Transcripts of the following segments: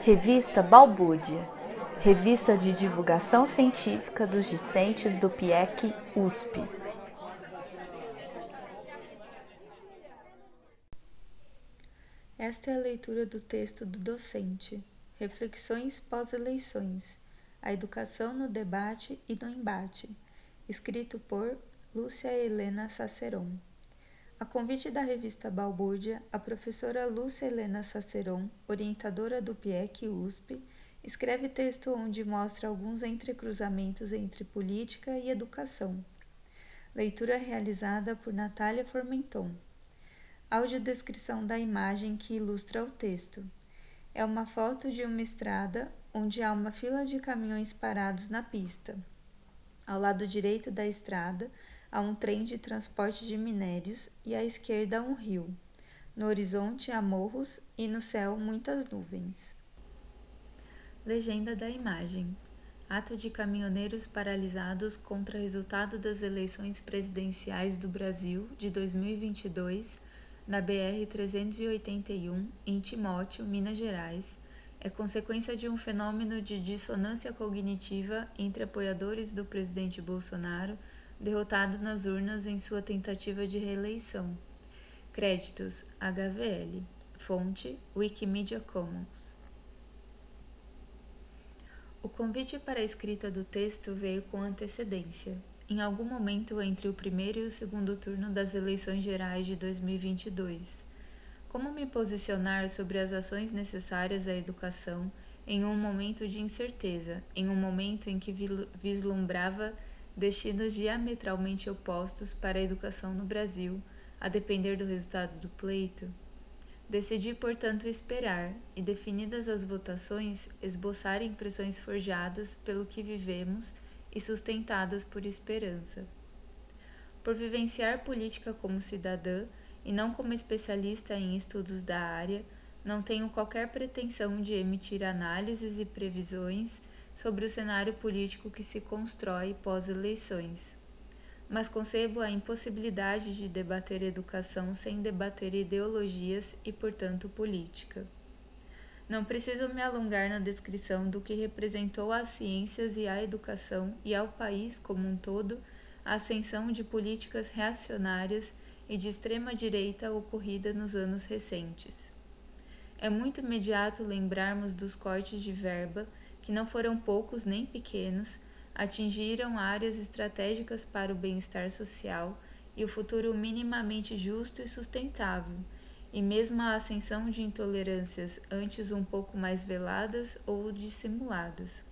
Revista Balbúrdia, revista de divulgação científica dos discentes do PIEC USP. Esta é a leitura do texto do docente, Reflexões pós-eleições, a educação no debate e no embate, escrito por Lúcia Helena Saceron. A convite da revista Balbúrdia, a professora Lúcia Helena Saceron, orientadora do PIEC USP, escreve texto onde mostra alguns entrecruzamentos entre política e educação. Leitura realizada por Natália Formenton. Audiodescrição da imagem que ilustra o texto. É uma foto de uma estrada onde há uma fila de caminhões parados na pista. Ao lado direito da estrada, há um trem de transporte de minérios e à esquerda um rio. No horizonte há morros e no céu muitas nuvens. Legenda da imagem. Ato de caminhoneiros paralisados contra o resultado das eleições presidenciais do Brasil de 2022 na BR-381, em Timóteo, Minas Gerais, é consequência de um fenômeno de dissonância cognitiva entre apoiadores do presidente Bolsonaro, derrotado nas urnas em sua tentativa de reeleição. Créditos: HVL. Fonte: Wikimedia Commons. O convite para a escrita do texto veio com antecedência, em algum momento entre o primeiro e o segundo turno das eleições gerais de 2022. Como me posicionar sobre as ações necessárias à educação em um momento de incerteza, em um momento em que vislumbrava destinos diametralmente opostos para a educação no Brasil, a depender do resultado do pleito? Decidi, portanto, esperar e, definidas as votações, esboçar impressões forjadas pelo que vivemos e sustentadas por esperança. Por vivenciar política como cidadã e não como especialista em estudos da área, não tenho qualquer pretensão de emitir análises e previsões sobre o cenário político que se constrói pós-eleições. Mas concebo a impossibilidade de debater educação sem debater ideologias e, portanto, política. Não preciso me alongar na descrição do que representou às ciências e à educação e ao país como um todo a ascensão de políticas reacionárias e de extrema-direita ocorrida nos anos recentes. É muito imediato lembrarmos dos cortes de verba, que não foram poucos nem pequenos, atingiram áreas estratégicas para o bem-estar social e o futuro minimamente justo e sustentável, e mesmo a ascensão de intolerâncias antes um pouco mais veladas ou dissimuladas.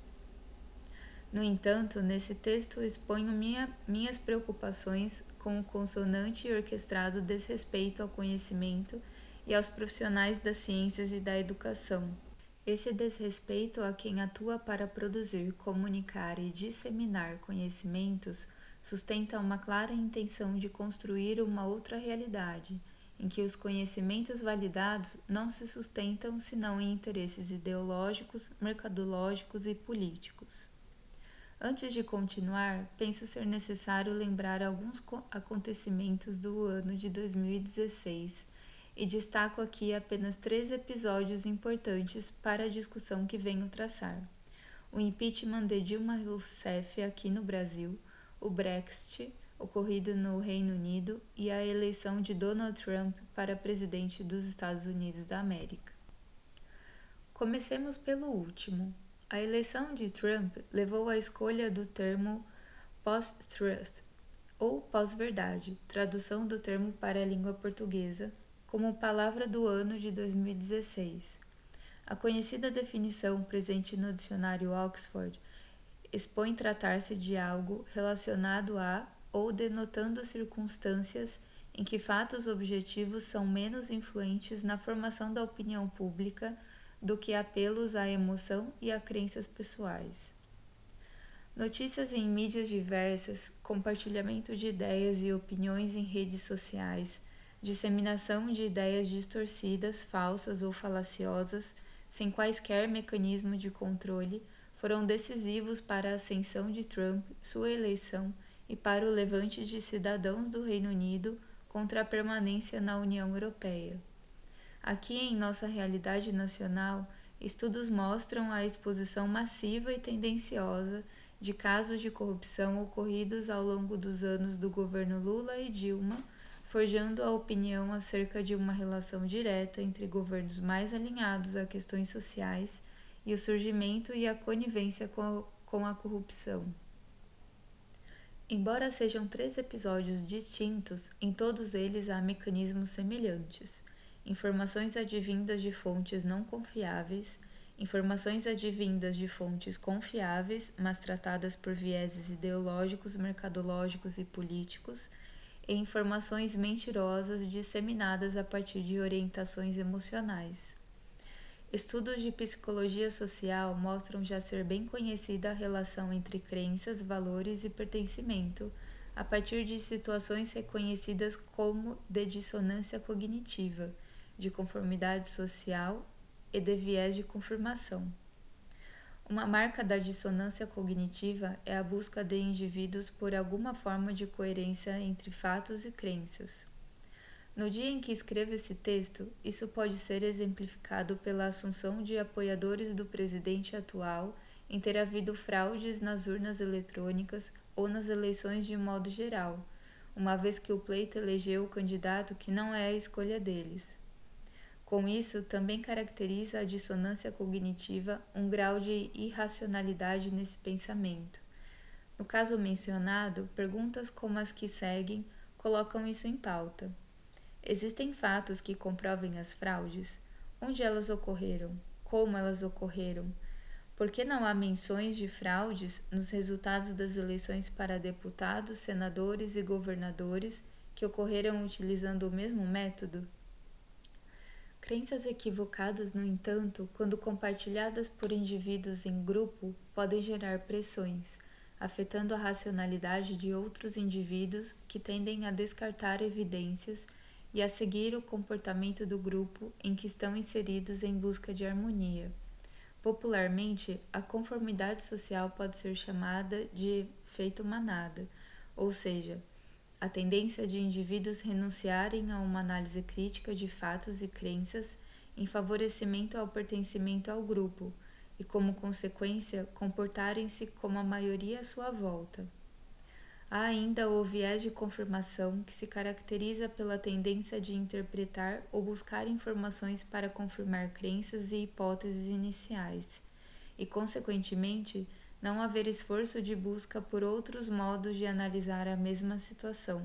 No entanto, nesse texto exponho minhas preocupações com o consonante e orquestrado desrespeito ao conhecimento e aos profissionais das ciências e da educação. Esse desrespeito a quem atua para produzir, comunicar e disseminar conhecimentos sustenta uma clara intenção de construir uma outra realidade, em que os conhecimentos validados não se sustentam senão em interesses ideológicos, mercadológicos e políticos. Antes de continuar, penso ser necessário lembrar alguns acontecimentos do ano de 2016 e destaco aqui apenas 3 episódios importantes para a discussão que venho traçar: o impeachment de Dilma Rousseff aqui no Brasil, o Brexit, ocorrido no Reino Unido, e a eleição de Donald Trump para presidente dos Estados Unidos da América. Comecemos pelo último. A eleição de Trump levou à escolha do termo post-truth, ou pós-verdade, tradução do termo para a língua portuguesa, como palavra do ano de 2016. A conhecida definição presente no dicionário Oxford expõe tratar-se de algo relacionado a ou denotando circunstâncias em que fatos objetivos são menos influentes na formação da opinião pública do que apelos à emoção e a crenças pessoais. Notícias em mídias diversas, compartilhamento de ideias e opiniões em redes sociais, disseminação de ideias distorcidas, falsas ou falaciosas, sem quaisquer mecanismo de controle, foram decisivos para a ascensão de Trump, sua eleição e para o levante de cidadãos do Reino Unido contra a permanência na União Europeia. Aqui em nossa realidade nacional, estudos mostram a exposição massiva e tendenciosa de casos de corrupção ocorridos ao longo dos anos do governo Lula e Dilma, forjando a opinião acerca de uma relação direta entre governos mais alinhados a questões sociais e o surgimento e a conivência com a corrupção. Embora sejam 3 episódios distintos, em todos eles há mecanismos semelhantes: informações advindas de fontes não confiáveis, informações advindas de fontes confiáveis, mas tratadas por vieses ideológicos, mercadológicos e políticos, e informações mentirosas disseminadas a partir de orientações emocionais. Estudos de psicologia social mostram já ser bem conhecida a relação entre crenças, valores e pertencimento, a partir de situações reconhecidas como de dissonância cognitiva, de conformidade social e de viés de confirmação. Uma marca da dissonância cognitiva é a busca de indivíduos por alguma forma de coerência entre fatos e crenças. No dia em que escrevo esse texto, isso pode ser exemplificado pela assunção de apoiadores do presidente atual em ter havido fraudes nas urnas eletrônicas ou nas eleições de modo geral, uma vez que o pleito elegeu o candidato que não é a escolha deles. Com isso, também caracteriza a dissonância cognitiva um grau de irracionalidade nesse pensamento. No caso mencionado, perguntas como as que seguem colocam isso em pauta. Existem fatos que comprovem as fraudes? Onde elas ocorreram? Como elas ocorreram? Por que não há menções de fraudes nos resultados das eleições para deputados, senadores e governadores que ocorreram utilizando o mesmo método? Crenças equivocadas, no entanto, quando compartilhadas por indivíduos em grupo, podem gerar pressões, afetando a racionalidade de outros indivíduos que tendem a descartar evidências e a seguir o comportamento do grupo em que estão inseridos em busca de harmonia. Popularmente, a conformidade social pode ser chamada de efeito manada, ou seja, a tendência de indivíduos renunciarem a uma análise crítica de fatos e crenças em favorecimento ao pertencimento ao grupo e, como consequência, comportarem-se como a maioria à sua volta. Há ainda o viés de confirmação, que se caracteriza pela tendência de interpretar ou buscar informações para confirmar crenças e hipóteses iniciais, e, consequentemente, não haver esforço de busca por outros modos de analisar a mesma situação.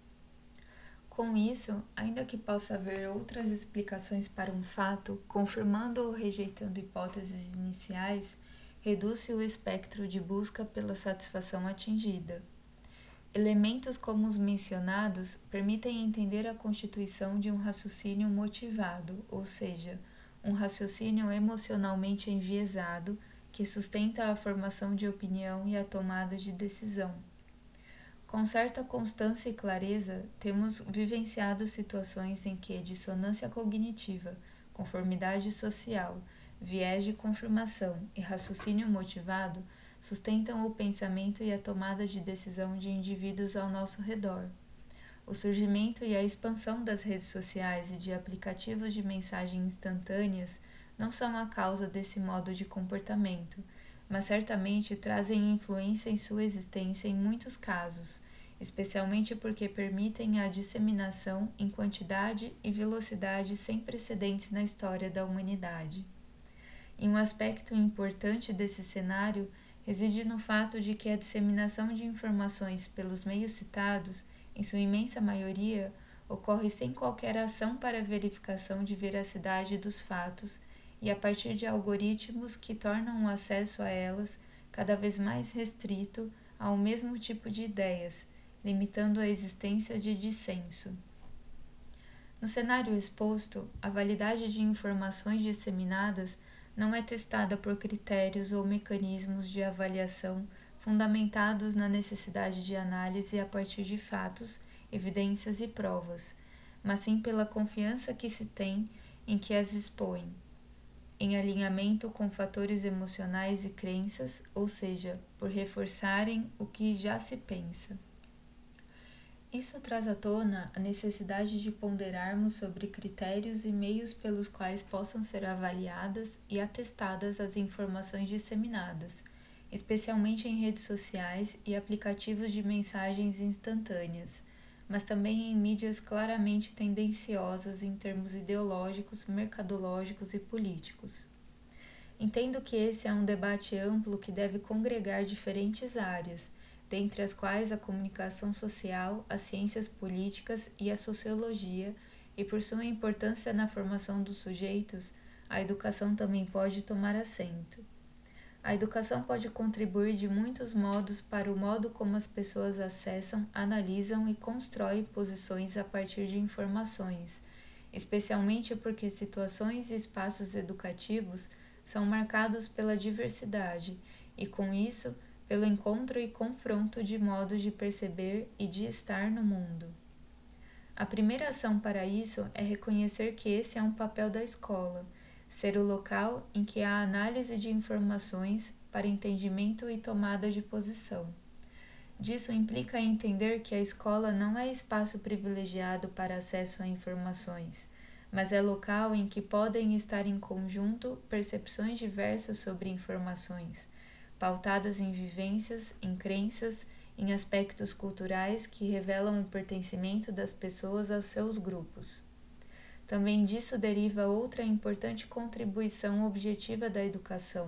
Com isso, ainda que possa haver outras explicações para um fato, confirmando ou rejeitando hipóteses iniciais, reduz-se o espectro de busca pela satisfação atingida. Elementos como os mencionados permitem entender a constituição de um raciocínio motivado, ou seja, um raciocínio emocionalmente enviesado, que sustenta a formação de opinião e a tomada de decisão. Com certa constância e clareza, temos vivenciado situações em que dissonância cognitiva, conformidade social, viés de confirmação e raciocínio motivado sustentam o pensamento e a tomada de decisão de indivíduos ao nosso redor. O surgimento e a expansão das redes sociais e de aplicativos de mensagem instantâneas não são a causa desse modo de comportamento, mas certamente trazem influência em sua existência em muitos casos, especialmente porque permitem a disseminação em quantidade e velocidade sem precedentes na história da humanidade. E um aspecto importante desse cenário reside no fato de que a disseminação de informações pelos meios citados, em sua imensa maioria, ocorre sem qualquer ação para verificação de veracidade dos fatos e a partir de algoritmos que tornam o acesso a elas cada vez mais restrito ao mesmo tipo de ideias, limitando a existência de dissenso. No cenário exposto, a validade de informações disseminadas não é testada por critérios ou mecanismos de avaliação fundamentados na necessidade de análise a partir de fatos, evidências e provas, mas sim pela confiança que se tem em que as expõem, em alinhamento com fatores emocionais e crenças, ou seja, por reforçarem o que já se pensa. Isso traz à tona a necessidade de ponderarmos sobre critérios e meios pelos quais possam ser avaliadas e atestadas as informações disseminadas, especialmente em redes sociais e aplicativos de mensagens instantâneas, mas também em mídias claramente tendenciosas em termos ideológicos, mercadológicos e políticos. Entendo que esse é um debate amplo que deve congregar diferentes áreas, dentre as quais a comunicação social, as ciências políticas e a sociologia, e por sua importância na formação dos sujeitos, a educação também pode tomar assento. A educação pode contribuir de muitos modos para o modo como as pessoas acessam, analisam e constroem posições a partir de informações, especialmente porque situações e espaços educativos são marcados pela diversidade e, com isso, pelo encontro e confronto de modos de perceber e de estar no mundo. A primeira ação para isso é reconhecer que esse é um papel da escola, ser o local em que há análise de informações para entendimento e tomada de posição. Disso implica entender que a escola não é espaço privilegiado para acesso a informações, mas é local em que podem estar em conjunto percepções diversas sobre informações, pautadas em vivências, em crenças, em aspectos culturais que revelam o pertencimento das pessoas aos seus grupos. Também disso deriva outra importante contribuição objetiva da educação: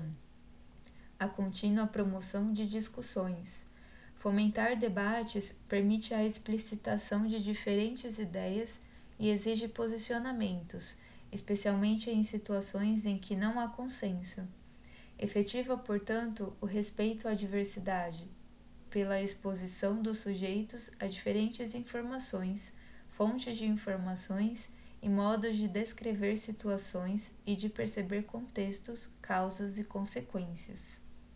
a contínua promoção de discussões. Fomentar debates permite a explicitação de diferentes ideias e exige posicionamentos, especialmente em situações em que não há consenso. Efetiva, portanto, o respeito à diversidade, pela exposição dos sujeitos a diferentes informações, fontes de informações e modos de descrever situações e de perceber contextos, causas e consequências.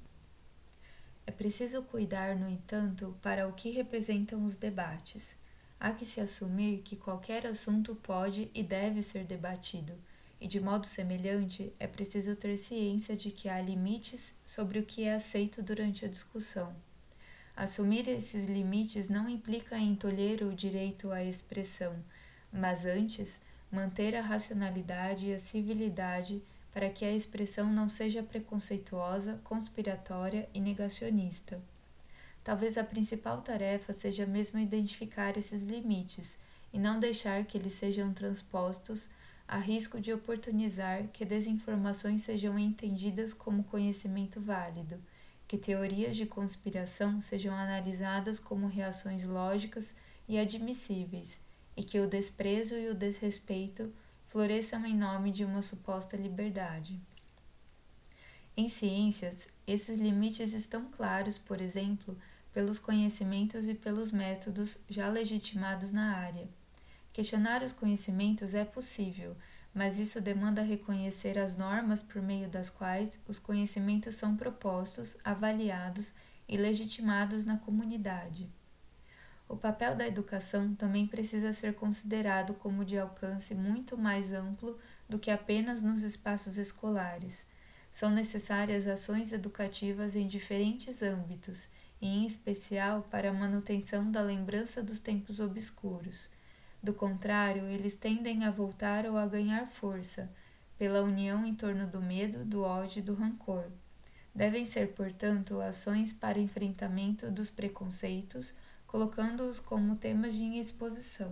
É preciso cuidar, no entanto, para o que representam os debates. Há que se assumir que qualquer assunto pode e deve ser debatido, e de modo semelhante é preciso ter ciência de que há limites sobre o que é aceito durante a discussão. Assumir esses limites não implica em tolher o direito à expressão, mas antes manter a racionalidade e a civilidade para que a expressão não seja preconceituosa, conspiratória e negacionista. Talvez a principal tarefa seja mesmo identificar esses limites e não deixar que eles sejam transpostos, a risco de oportunizar que desinformações sejam entendidas como conhecimento válido, que teorias de conspiração sejam analisadas como reações lógicas e admissíveis, e que o desprezo e o desrespeito floresçam em nome de uma suposta liberdade. Em ciências, esses limites estão claros, por exemplo, pelos conhecimentos e pelos métodos já legitimados na área. Questionar os conhecimentos é possível, mas isso demanda reconhecer as normas por meio das quais os conhecimentos são propostos, avaliados e legitimados na comunidade. O papel da educação também precisa ser considerado como de alcance muito mais amplo do que apenas nos espaços escolares. São necessárias ações educativas em diferentes âmbitos, e em especial para a manutenção da lembrança dos tempos obscuros. Do contrário, eles tendem a voltar ou a ganhar força, pela união em torno do medo, do ódio e do rancor. Devem ser, portanto, ações para enfrentamento dos preconceitos, colocando-os como temas de exposição.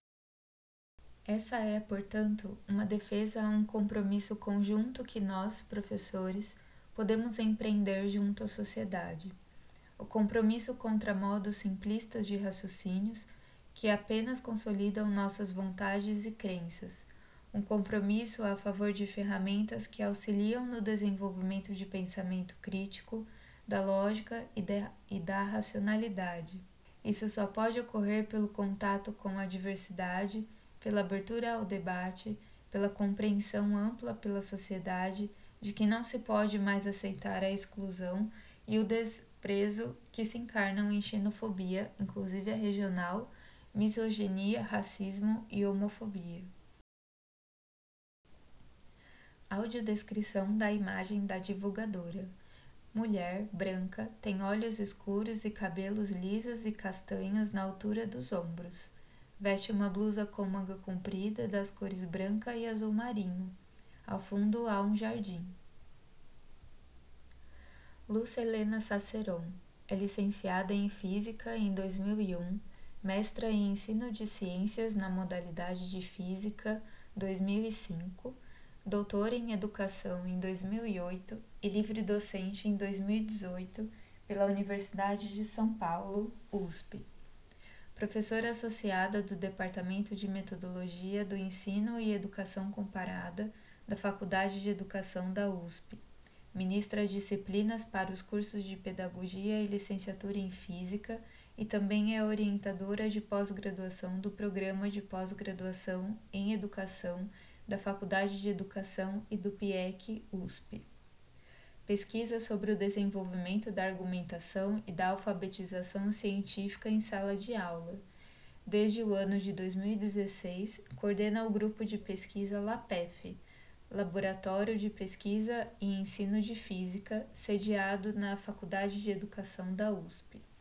Essa é, portanto, uma defesa a um compromisso conjunto que nós, professores, podemos empreender junto à sociedade. O compromisso contra modos simplistas de raciocínios que apenas consolidam nossas vontades e crenças. Um compromisso a favor de ferramentas que auxiliam no desenvolvimento de pensamento crítico, da lógica e da racionalidade. Isso só pode ocorrer pelo contato com a diversidade, pela abertura ao debate, pela compreensão ampla pela sociedade de que não se pode mais aceitar a exclusão e o desprezo que se encarnam em xenofobia, inclusive a regional, misoginia, racismo e homofobia. Audiodescrição da imagem da divulgadora. Mulher, branca, tem olhos escuros e cabelos lisos e castanhos na altura dos ombros. Veste uma blusa com manga comprida das cores branca e azul marinho. Ao fundo há um jardim. Lúcia Helena Saceron é licenciada em Física em 2001, mestra em Ensino de Ciências na modalidade de Física 2005, doutora em Educação em 2008 e livre-docente em 2018 pela Universidade de São Paulo, USP. Professora associada do Departamento de Metodologia do Ensino e Educação Comparada da Faculdade de Educação da USP. Ministra disciplinas para os cursos de Pedagogia e Licenciatura em Física e também é orientadora de pós-graduação do Programa de Pós-Graduação em Educação da Faculdade de Educação e do PIEC USP. Pesquisa sobre o desenvolvimento da argumentação e da alfabetização científica em sala de aula. Desde o ano de 2016, coordena o grupo de pesquisa LAPEF, Laboratório de Pesquisa e Ensino de Física, sediado na Faculdade de Educação da USP.